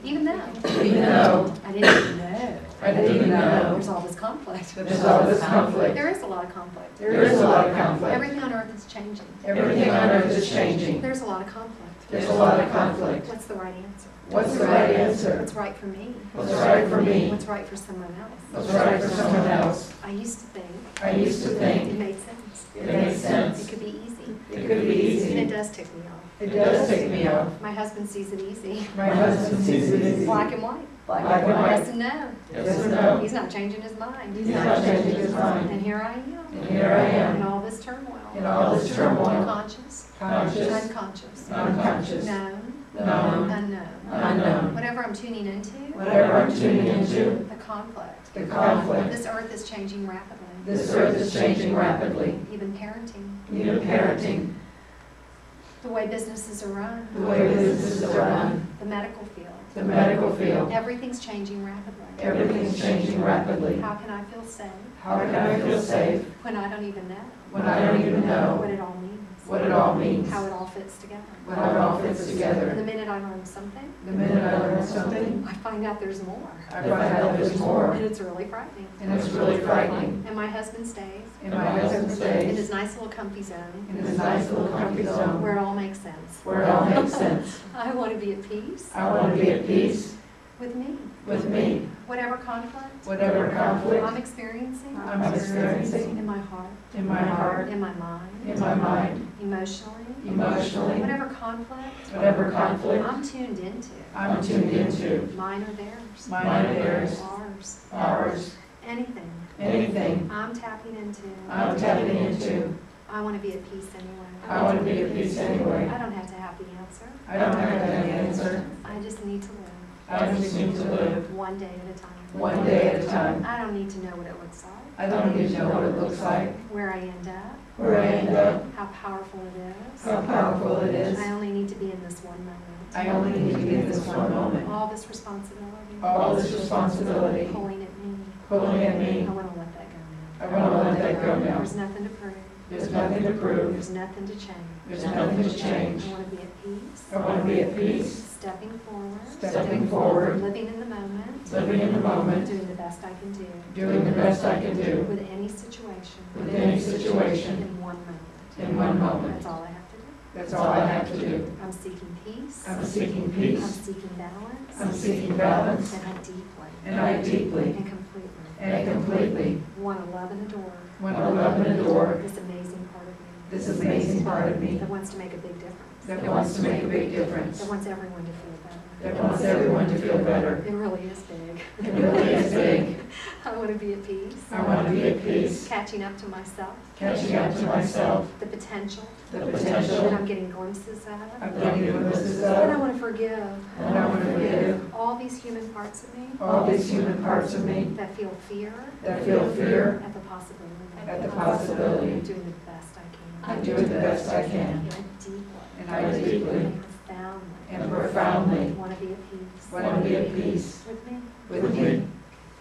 Even though Even though I didn't even know. I didn't even know There's all this conflict. there's all this conflict. There is a lot of conflict. There is a lot of conflict. Everything on earth is changing. Everything on earth is changing. There's a lot of conflict. There's a lot of conflict. What's the right answer? What's the right answer? What's right for me? What's right for me? What's right for someone else? What's right for someone else? I used to think I used to it think made sense. it made sense. It could be easy. It could be And easy. it does tick me off. It does take me off. My husband sees it easy. My husband sees it easy. Black and white. Black and white. Yes and no. Yes or no? He's not changing his mind. He's not changing his mind. And here I am. And here I In am. all this turmoil. In all this turmoil. Conscious. Conscious. Unconscious. Unconscious. Known. Known. Unknown. Unknown. Whatever I'm tuning into. Whatever I'm tuning into. The conflict. The conflict. This earth is changing rapidly. This earth is changing rapidly. Even parenting. Even parenting. The way businesses are run. The way businesses are run. The medical field. The medical field. Everything's changing rapidly. Everything's changing rapidly. How can I feel safe How can I feel safe when I don't even know when I don't even what know it all means? what it all means? How it all fits together. How it all fits And the together. minute I learn something, The minute I learn something, I find out there's more. I find out there's more. And it's really frightening. And it's really frightening. And my husband stays And my husband in stays his nice little comfy zone in his nice little comfy zone where it all makes sense. where it all makes sense. I want to be at peace I want to be at peace with me. with me. Whatever conflict Whatever conflict I'm experiencing I'm experiencing in my heart, in my heart, in my mind, in my mind, emotionally, emotionally, whatever conflict whatever conflict I'm tuned into, I'm tuned into, mine or theirs, mine or theirs, ours, ours, anything anything I'm tapping into, I'm tapping into, I want to be at peace anyway. I want to be at peace anyway. I don't have to have the answer. I don't have any answer. I just need to live I just need to live one day at a time. one day at a time. I don't need to know what it looks like, I don't need to know what it looks like, where I end up, where I end up, how powerful it is. how powerful it is. I only need to be in this one moment. I only need to be in this one moment. All this responsibility, All this responsibility pulling at me. pulling at me. I want to let that go now. I want to let that go now. There's nothing to prove. There's nothing to prove. There's nothing to change. There's nothing to change. I want to be at peace, I want to be at peace, stepping forward, stepping forward, living in the moment, living in the moment, doing the best I can do doing the best I can do with any situation, with any situation in one moment. in one moment. That's all I have to do. That's all I have to do. I'm seeking peace. I'm seeking I'm peace. seeking balance. I'm seeking balance. And I deeply And I deeply and completely and completely want to love and adore want to love and adore this amazing part of me this amazing part of me that wants to make a big difference. that wants to make a big difference, That wants everyone to feel better. that wants everyone to feel better. It really is big. It really is big. I want to be at peace. I want to be at peace, Catching up to myself. catching up to myself, The potential the that potential I'm getting glimpses I'm of. getting glimpses And I of, want to forgive and I want to forgive all these human parts of me all these human parts of me that feel fear that feel fear at the possibility. at the possibility I'm doing the best I can. of doing the best I can. And I deeply And I deeply and profoundly and profoundly want to be at peace want to be at peace with me. with me